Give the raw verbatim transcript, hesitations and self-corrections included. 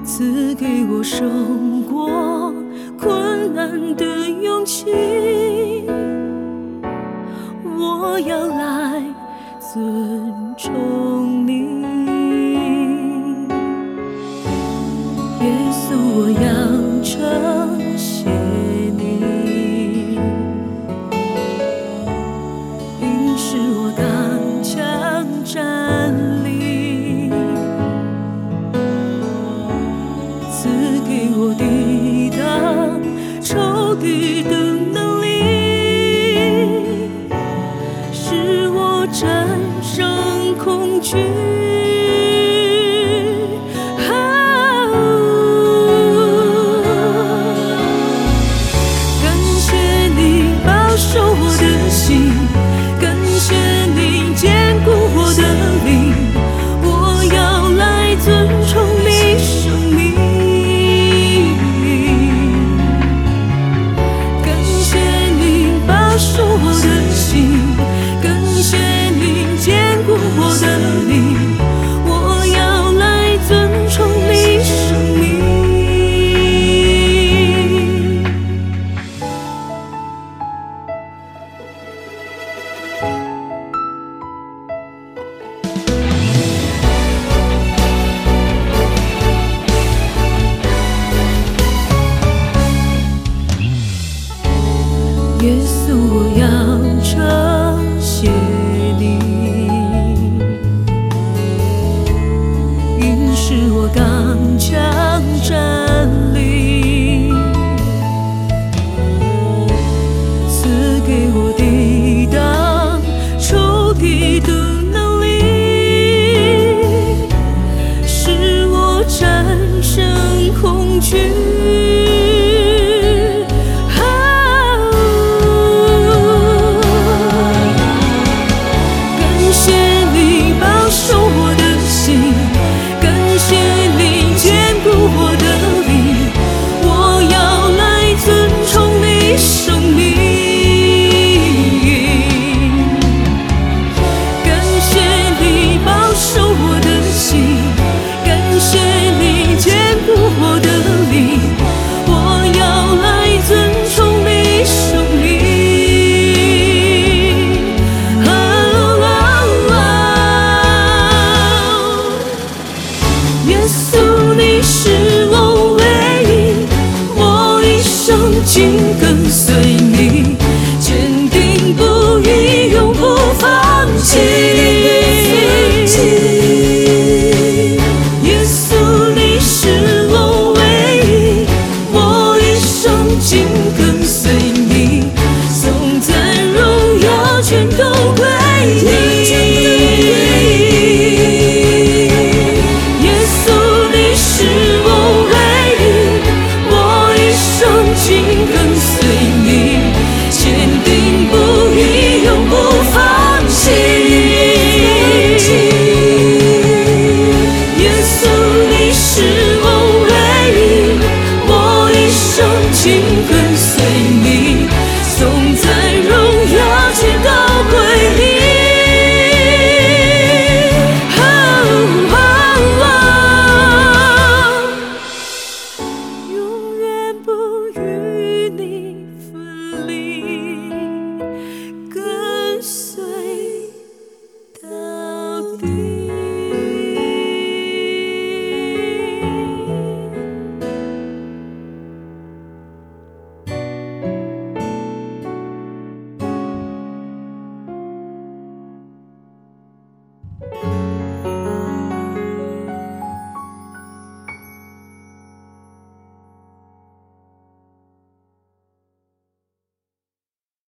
赐给我胜过困难的勇气。我要来尊重你，耶稣，我要称谢你，因使我刚强站立，赐给我抵挡仇敌的能力，使我战胜恐惧。感谢你保守我的心，感谢你坚固我的灵，我要来尊崇你生命。感谢你保守我的心，感谢你坚固我的灵，我要来尊崇你生命。耶稣，我要称谢你，因使我刚强站立，赐给我抵挡仇敌的能力，使我战胜恐惧。耶稣。